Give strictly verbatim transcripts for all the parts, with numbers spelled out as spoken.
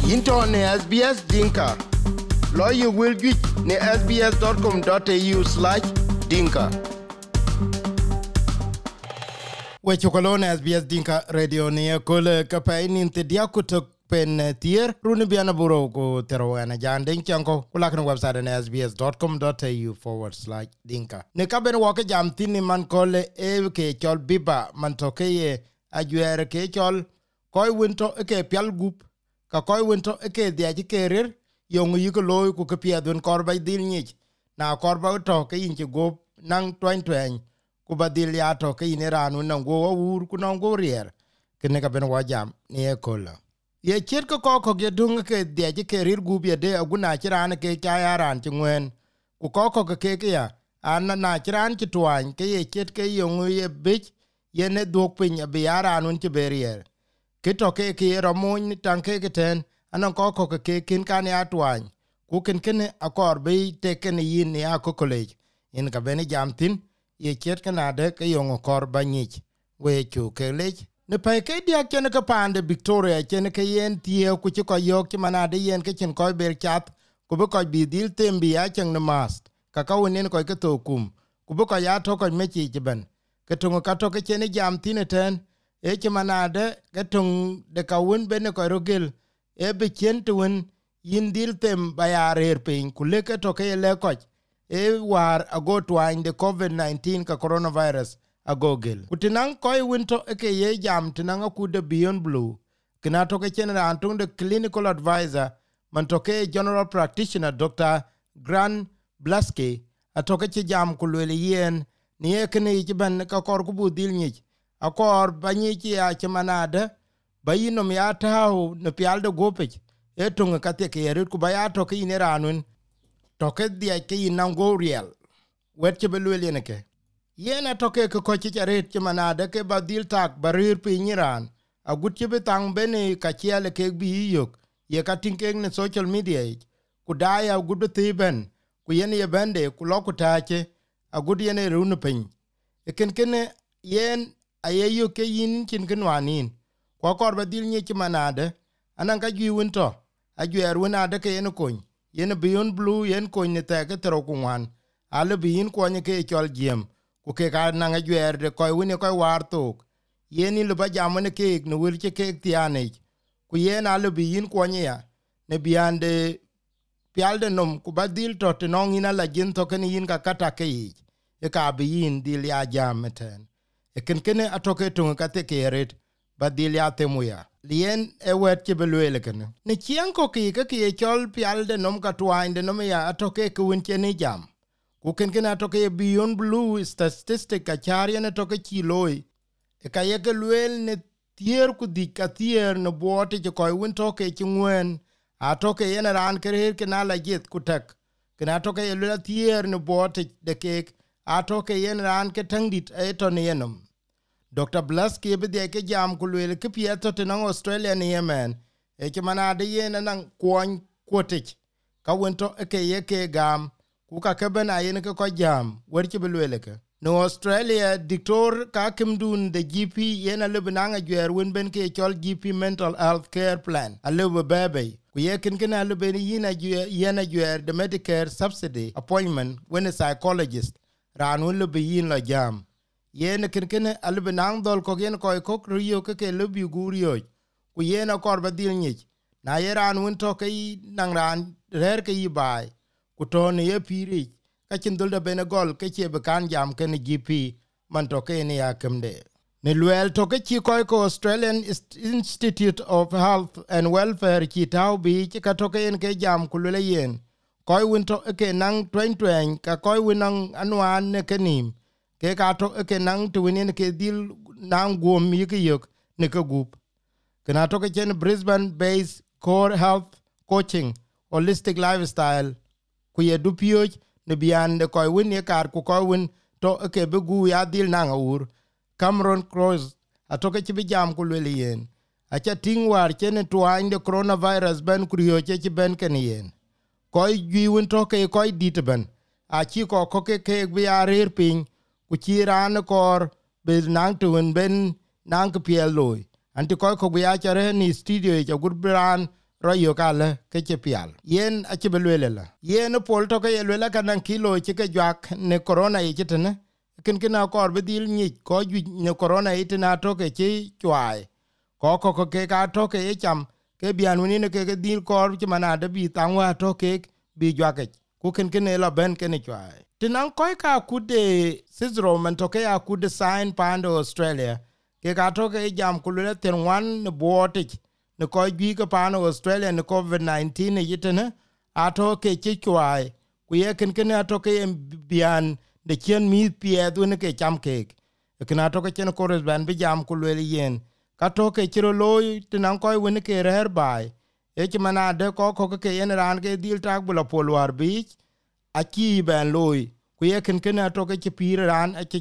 Into ne S B S Dinka. Lawyer will get ne s b s dot com dot a u slash dinka. We chokolone S B S Dinka radio ne kole kapai ninte diakutok pen tier runi biana buro ko terowana jandeng chanko kulakna website ne s b s dot com dot a u forward slash dinka. Ne kaben wake jam tini man kole e ke chol biba man toke ye ajuere ke chol koi winto ke pial gup ka koi winto ke diaji kerir yong yiko loy ku ke piadun korba dil nyich na korba to ke inche gop nang twain twain ku badil ya to ke ineranu nang go ur ku nang go rier kene ka ben wajam ne kola ye chet ko ko ge dung ke diaji kerir gup ye de aguna chiran ke kyaran chwen ku ko ko ke ke ya an na chiran chitwan ke ye chet ke yong ye bich ye ne dok pin be yaranun che berier ke to ke ke ramon tanke ke ten anan ko ko ke kin kan ya twan ku ken ken akor be te ken yin ya ko college in ka beni jamtin ye chet kana de ke yong kor banyich we chu ke lech ne pa ke dia ken ka pande Victoria ken ke yen tie ku ci ko yok ti manade yen ke chen ko ber chat ku be ko bi dil tembi ya chen ne mast ka ka wonen ko ke to kum ku be ko ya to ko me ci ben ke to ka to ke chen jamtin ten e ci manade ke tung de ka won bene ko rogel e be chen tuun yin dil tem bayarer pin kule ke to ke le ko e war ago twain de covid nineteen ka coronavirus agogel utinan ko winto e ke ye jam tinan ku de beyond blue kina to ke chen ran tung de clinical advisor man to ke general practitioner Doctor Grant Blaske atoke ci jam ku le yen ni e kene ci ban ka kor ku budil ni akor banyi ci ya ci manade bayino mi atao ne pialde gopech etunga kate ke yerit ku bayato ke ineranun to ke dia ke inango real wetche belwele ne ke yena to ke ko ci charet ci manade ke badil tak barir pinyiran agut ci betang bene ka chiale ke bi yok ye katinke ne social media ku daya gudu tiben ku yene ye bende ku lokutache agut yene runu pin eken kene yen ayeyo ke yin kin kenwanin kwa kor badil nye ci manade anan ka gi winto ajuer winade ke yen kon yen beyond blue yen kon ne te ke tro kunwan ale bin kon ke chol jem ku ke ka nan ajuer de ko wini ko war tok yen ni ba jamne ke no wir ke ke tiane ku yen ale bin kon ya ne biande pialde nom ku badil to te non ina la jin to ken yin ka kata ke e ka bin dil ya jamten e ken ken atoke tun ka te keret badil ya temuya lien e wet ke belwele ken ne chianko ki ke ke chol pialde nom ka twinde nom ya atoke ku win ni jam ku ken ken atoke beyond blue statistic ka chari ne toke kiloi e ka ye ke lwel ne tier ku di ka tier no bote ke ko win toke chwen atoke yen ran kerer ke na la jet ku tek ken atoke ye lwel tier no bote de ke atoke yen ran ke tangdit e to ne yenom Doctor Blaske be de ke jam kulwele ke pieto te nang Australia ni yemen e ke manade yen nang kwon kwotik ka wonto e ke ye ke gam ku ka ke ben ayen ke ko jam wer ke belwele ke no Australia dictor ka kimdun de G P yen ale benanga gwer won ben ke chol G P mental health care plan ale be bebe ku ye ken ken ale ben yina yen gwer the Medicare subsidy appointment when a psychologist ran won le be yin la jam yen ken ken albenang dol ko gen ko ko riyo ke ke lubi guriyo ku yen akor badil ni na yeran won to ke nang ran rer ke yibai ku to ne ye piri ka chin dol da benegol ke che be kan jam ken G P man to ke ne yakemde ne luel to ke chi ko ko Australian Institute of Health and Welfare ki tau bi ka to ke en ke jam ku le yen ko won to ke nang twen twen ka ko won nang anwan ne kenim ke ka to ke nang to winin ke dil nang gom mi ke yok ne ke gup kana to ke chen Brisbane based core health coaching holistic lifestyle ku ye du pio ne bian de ko win ye kar ku ko win to ke be gu ya dil nang ur Cameron Cross atoke ti bi jam ku le yen a cha ting war chen to an de coronavirus ben ku yo che ben ken yen ko gi win to ke ko dit ben a chi ko ko ke ke bi arer pin ku chi ran kor be nang tuun ben nang ke piel loy anti ko ko ya chare ni studio ja gur bran royo kale ke che pial yen a che belwele la yen pol to ke yelwela kanan kilo che ke jak ne corona e chitene ken kina kor bedil ni ko ju ne corona e tina to ke che chwai ko ko ko ke ka to ke e cham ke bianuni ne ke dil kor che manade bi tangwa to ke bi jwake ku ken ken la ben ken chwai tinan ko ka kude Cicero man to ke a kude sign pando Australia ke ka to ke jam kulule ten wan ne botik ne ko gi ka pano Australia ne covid nineteen ne yitene ato ke chikwai ku ye ken ken ato ke bian de chen mi pie du ne ke cham ke ken ato ke chen kores ban bi jam kulule yen ka to ke chiro loy tinan ko woni ke rer bai e che manade ko ko ke yen ran ke dil tak bula polwar bi a ki ben loy ku ye ken ken ato ke pir ran a che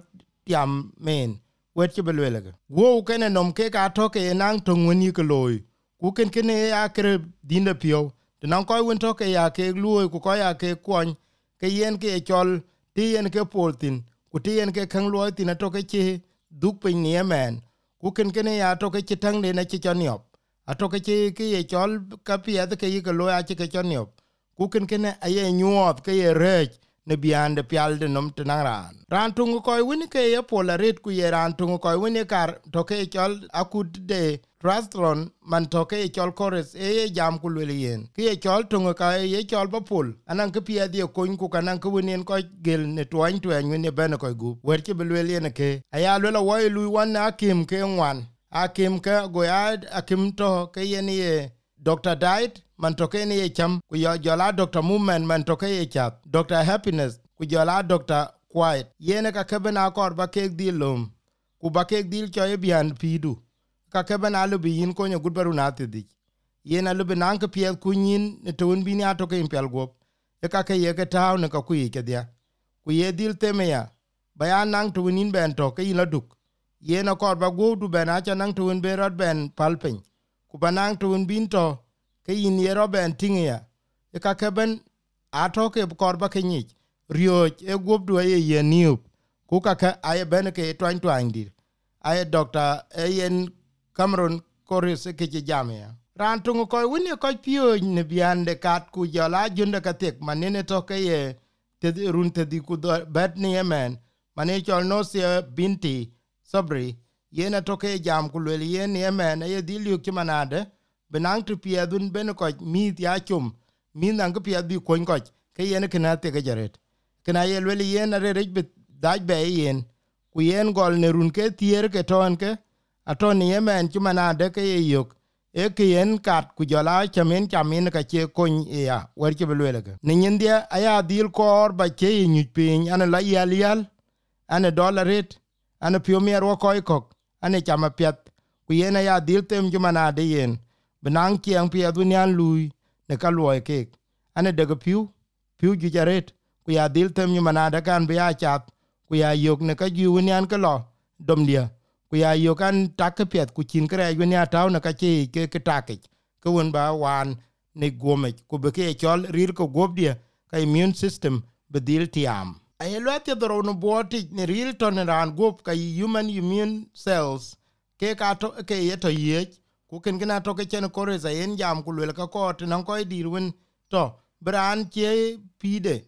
tiam men wet che belwele wo ken nom ke ka to ke nang to ngoni ke loy ku ken ken ya kre dinde pio de nan ko won to ke ya ke loy ku ko ya ke kon ke yen ke chol ti yen ke poltin ku ti yen ke kan loy tin to ke che duk pe ni men ku ken ken ya to ke tang de na che chaniop a to ke che ke ye chol ka pia de ke ye ke loy a che ke chaniop ku ken ken a ye nyuot ke ye rech ne biande pial de nom tenang ran ran tungu koy wini ke ye polaret ku ye ran tungu koy wini kar to ke chol akud de restaurant man to ke chol kores e ye jam ku le yen ke ye chol tungu ka ye chol ba pol anan ke pia de ko ku kanan ku wini ko gel ne twain twain wini ben ko gu wer ke le yen ke aya le wa lu wan akim ke ngwan akim ke goyad akim to ke yen ye Doctor Diet man toke ni ye cham ku yo jola Doctor Movement man toke ye chat Doctor Happiness ku jola Doctor Quiet yene ka kebena kor ba kek dilum ku ba kek dil cho ye bian pidu ka kebena lu bi yin ko nye gudbaru na tedi yene lu binan ke pie ku nyin ne tun bi ni atoke impel gop e ka ke ye ke taw ne ka ku ye ke dia ku ye dil temeya bayan nang tu nin ben toke yin laduk yene kor ba go du ben acha nang tu ben rod ben palpen ku banang tuun binto ke yin ye roben tingia e ka keben atoke korba ke nyich rioj e gubdu ye ye niup ku ka ka aye ben ke twain twain dir aye Doctor Ian Cameron Corris ke ke jamia ran tungu ko wini ko pio ne biande kat ku jala junda ka tek manene to ke ye te run te di ku bet ni yemen mane chol no se binti sabri yena toke jam ku le yen yemen ye dilu ki manade benang tu pia dun ben ko mi ya chum mi nang ko pia bi kon ko ke yen kana te ke jaret kana ye le yen re re be daj be yen ku yen gol ne run ke tier ke ton ke aton yemen ki manade ke ye yok e ke yen kat ku jala chamen chamin ka che kon ya wer ke le ke ne ndia aya dil kor ba ke nyu pin ana la yal yal ana dollaret ana pio mi ro ko ko ane chama piat ku yena ya dil tem jumana de yen benang kiang pia dunyan lui ne ka loy ke ane de piu piu ju jaret ku ya dil tem jumana da kan be ya chat ku ya yok ne ka ju unyan ka lo dom dia ku ya yok kan tak piat ku chin kra yu nya taw ne ka chi ke ke tak ke won ba wan ne gome ku be ke chol rir ko gob dia ka immune system be dil tiam ay lati dro no boti ne real tolerant group ka human immune cells ke ka to ke yeto ye ku ken gina to ke chen ko re za en jam ku le ka ko nan ko dirwin to bran ke pide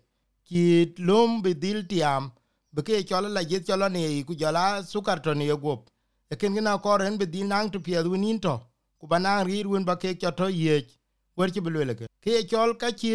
ki lom be dil tiam be ke chola la je chola ne ku jala sukar to ne group e ken gina ko ren be dil nang to pie win to ku banang rirwin ba ke to ye wer ki be le ke ke chol ka chir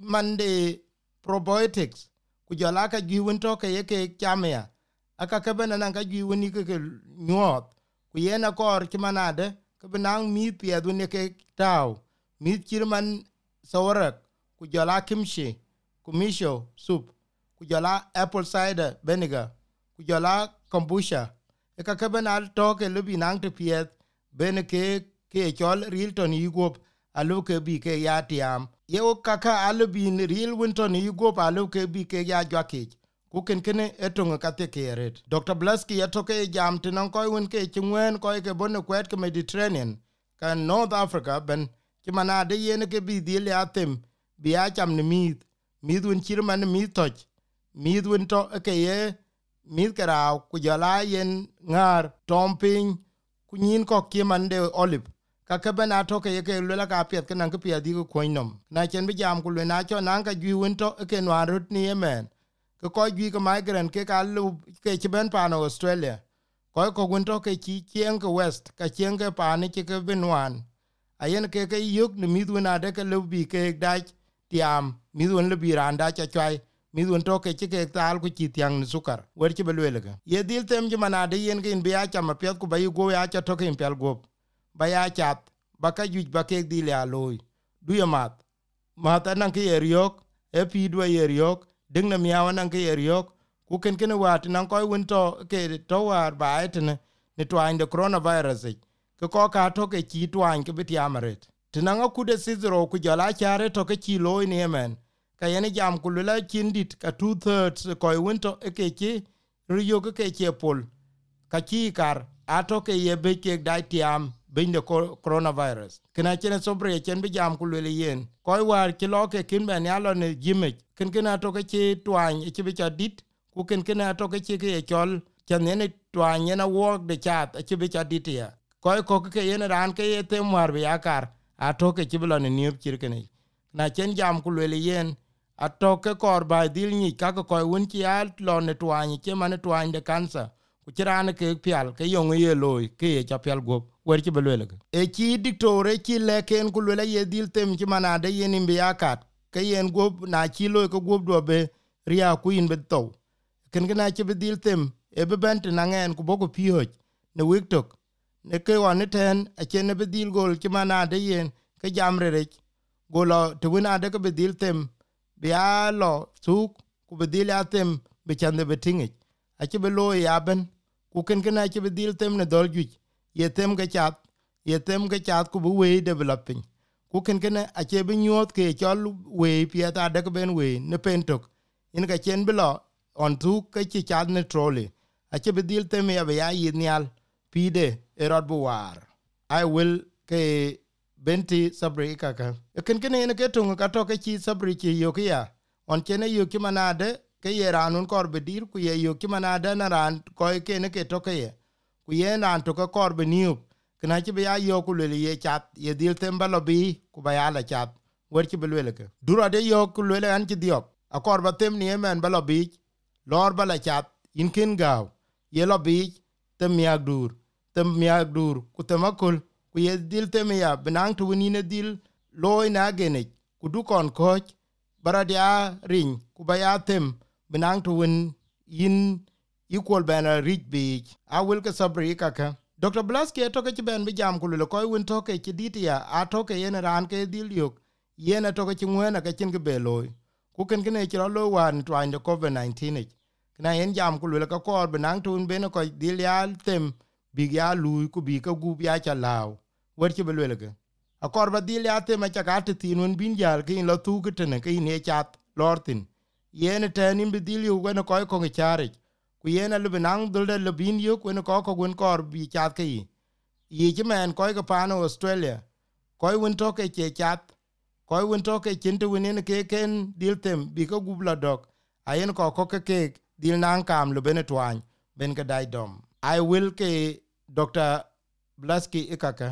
mande probiotics ku jala ka giwin to ke ke chamia aka ka bena nan ka giwin ni ke nyot ku yena kor ki manade ke benang mi pie du ne ke taw mi kirman sawarak ku jala kimchi ku misho soup ku jala apple cider vinegar ku jala kombucha e ka ka bena to ke lubi nang te pie ben ke ke chol rilton yigop alu ke bi ke ya tiam ye o kaka alubi ni real winton yugo pa alu ke bi ke ya jwake ku ken ken etonga ka te keret Doctor Blaski ya toke jam tinan ko won ke chwen ko ke bonne kwet ke Mediterranean kan North Africa ben ki manade yen ke bi dile atem bi a cham ni mit midun chirman mi toch midun to ke ye mit kara ku jala yen ngar tomping ku nyin ko ki mande olive ka ka bana to ke ke le ka pet kan ka pet di ko koinom na chen bi jam ku le na cho nan ka gi won to ke no arut ni yemen ko ko gi ko migrant ke ka lu ke chi ben pa no Australia ko ko won to ke chi chen ko west ka chen ke pa ni ke benwan ayen ke ke yuk ni midu na de ke lu bi ke da tiam midu le bi randa cha chai midu to ke ke tal ku chi tiang ni sukar wer chi belwele ga ye dil tem ji manade yen ke in bi a cha ma pet ku ba yu go ya cha to ke in pel go ba ya chat ba ka juj ba ke dil ya loy du ya mat mata nan ke eriok e pi do eriok ding na miawa nan ke eriok ku ken ken wat nan ko won to ke to war ba etne ni twain de coronavirus ke ko ka to ke chi twain ke bi amaret tinanga ku de sizro ku jala chare to ke chi loy ni men ka yene jam ku la kindit ka two thirds ko won to ke chi riyo ke ke pol ka chi kar ato ke ye be ke dai tiam bin de coronavirus kena chene sobre chen bi jam ku le yen ko war ki lo ke kin ben yalo ne jime ken ken ato ke chi twan e chi bi cha dit ku ken ken ato ke chi ke chol chen ne twan ne work de chat e chi bi cha dit ya ko ko ke yen ran ke ye tem war bi akar ato ke chi bi lo ne niop chir ken na chen jam ku le yen ato ke kor ba dil ni ka ko won chi al lo ne twan che man twan de cancer ku tirane ke pial ke yong ye loy ke ye cha pial go wer chi belwele e chi dictore chi leken ku le ye dil tem chi manade yen imbe yakat ke yen go na chi loy ko go do be ria ku in be to ken gna chi be dil tem e be bent na ngen ku bogo pioj ne wiktok ne ke wan ten a chen be dil gol chi manade yen ke jamre re go lo to wina de ke be dil tem bia lo suk ku be dil atem be chande be tingi a chi be loy yaben ku ken ken a chi be dil tem ne dol juj ye tem ga chat ye tem ga chat ku we developing ku ken ken a che be nyot ke chol we pia ta de ben we ne pentok in ga chen bilo on tu ke chi chat ne trolley a che be dil tem ya be ya yinial pide erod buar I will ke benti sabri ka ka ken ken ne ke tung ka to ke chi sabri chi yo ke ya on chene yo ki manade ke ye ranun kor be dir ku ye yo ki manade na ran ko ke ne ke to ke ye ku ye nan to ka kor be niu kana chi be ya yo ku le ye chat ye dil temba lobi ku ba ya la chat wer chi be le ke dura de yo ku le an chi diop a kor ba tem ni men ba lobi lor ba la chat in kin gaw ye lobi tem miag dur tem miag dur ku temakul ku ye dil tem ya benang tu ni ne dil loy na gene ku du kon koch baradia ring ku ba ya tem benang tu win in equal banner rich beach I will ke sabri kaka Doctor Blaski to ke ben bi jam ku le ko win to ke ditia a to ke yen ran ke dil yok yen to ke ngwana ke chin ke beloy ku ken ken e ro lo wan twan de covid nineteen na yen jam ku le ka ko benang tun ben ko dil ya tem bi ya lu ku bi ka gu ya cha law wer ke belwe ke a kor ba dil ya tem cha ka tin un bin jal ke lo tu ke ne ke ne chat lortin yen tenim bi dil yu wen ko ko chari ku yena lu benang dul de lubin yu ku ne ko ko gun kor bi chat ke yi ji men ko ko pa no Australia ko won to ke che chat ko won to ke chin tu ne ke ken dil tem bi ko gubla dok ayen ko ko ke ke dil nan kam lu ben twan ben ga dai dom I will ke Doctor Blaski ikaka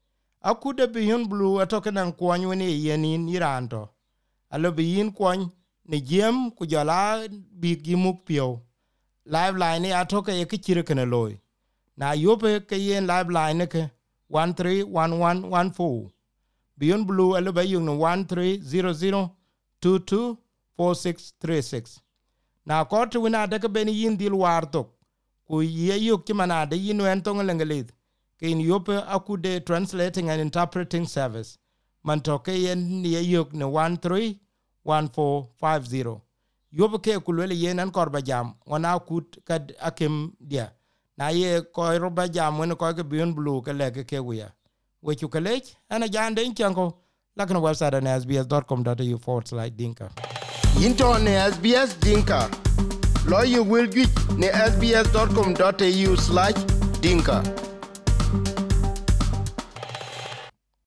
akude biyun blue atoke nan kwany woni yenin iranto alo biyin kwany ne jem ku jala bi gimuk pio live line atoke ye kichire kana loy na yope ke yen live line ke one three one one one four biyun blue alo bayung no one three zero zero two two four six three six na kortu wina de ke ben yin dil warto ku ye yok ti manade yin wen to ngelengelid in yope akude translating and interpreting service mantoke yen ye yok ne one three one four five zero yope ke kulele yen an korba jam wana kut kad akem dia na ye ko roba jam wen ko ke beyond blue ke leke ke wiya we chu kelech ana jande inchango lakini website na s b s dot com dot a u forward slash dinka into ne S B S dinka lo you will get ne s b s dot com dot a u slash dinka